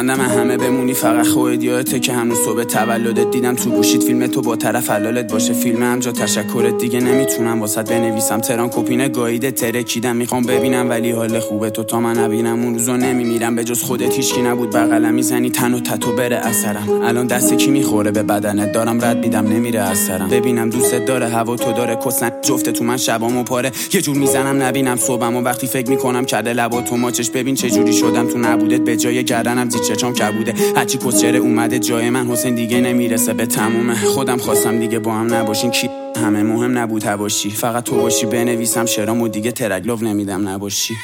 میخندم همه بمونی فقط خودت یادته که هنوز صبح تولدت دیدم تو گوشید فیلم تو با طرف حلالت باشه فیلم هم جا تشکرت دیگه نمیتونم واسط بنویسم تران کپینه گاییده ترکیدم میخوام ببینم ولی حال خوبه تو تا من نبینم اون روزا نمیمیرم به جز خودت هیچکی نبود بغلم میزنی تن و تتو بره اثرم الان دست کی میخوره به بدنت دارم رد میدم نمیره اثرم ببینم دوستت داره هوا تو داره کسن جفت تو من شبامو پاره یه جور میزنم نبینم صبحمو وقتی فکر میکنم کرده لبا تو ماچش ببین چه جوری شدم تو نبودت به جای گردنم زیر چشام کبوده هرچی کسچره اومده جای من حسین دیگه نمیرسه به تمومه خودم خواستم دیگه با هم نباشین کی همه مهم نبود باشی فقط تو باشی بنویسم شعرامو دیگه ترگلوف نمیدم نباشی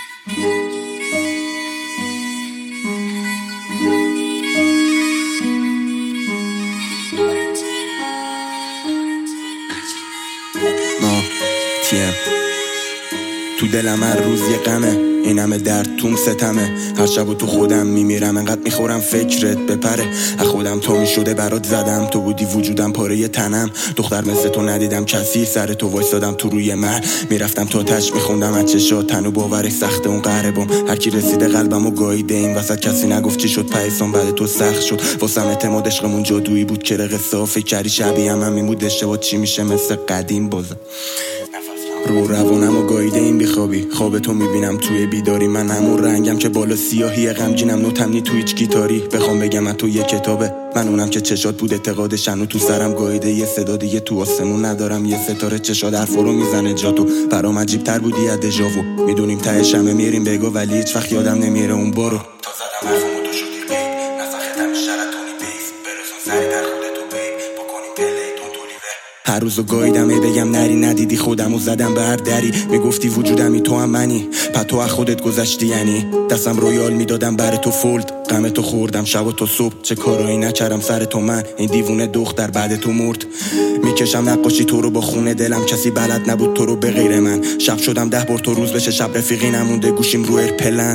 تو دلم هر روز یه غمه این همه درد توم ستمه هر شب تو خودم میمیرم انقدر میخورم فکرت بپره از خودم تا میشده برات زدم تو بودی وجودم پاره تنم دختر مثل تو ندیدم کسی سر تو وایسادم تو روی مر میرفتم تا تش میخوندم از چشات تنو باورش سخته اون قهربم هر کی رسیده قلبمو گاییده این وسط کسی نگفت چی شد پیسان بعد تو سخت شد واسم اعتماد عشقمون جادویی بود که رقصا فکر کردی شبیه هم میمود اشتباه چی میشه مثل قدیم بازم رو روانم و گاییده این بیخوابی خواب تو میبینم توی بیداری من همون رنگم که بالا سیاهی غمگینم نوتم نی تو هیچ گیتاری بخوام بگم من تو یه کتابه من اونم که چشات بود اعتقادشن و تو سرم گاییده یه صدا دیگه تو آسمون ندارم یه ستاره چشات حرفا رو میزنه جاتو برام عجیب تر بودی از دژاوو میدونیم تهش همه میریم بگو ولی هیچ وقت یادم نمیره اون بارو تا زدم حرفمو تو شدی غیب نفختم شرطونی بیس برسون سری در خودتو بیب بکنیم پلیتون تو لیور هر روزو گاییدم بگم نری ندیدی خودمو زدم به هر دری میگفتی وجودمی تو هم منی پس تو از خودت گذشتی یعنی دستم رویال میدادم بر تو فولد غم تو خوردم شب و تو صبح چه کارایی نکردم سر تو من این دیوونه دختر بعد تو مرد میکشم نقاشی تو رو با خونه دلم کسی بلد نبود تو رو به غیر من شب شدم 10 بار تو روز بشه شب رفیقی نمونده گوشیم رو ایرپلن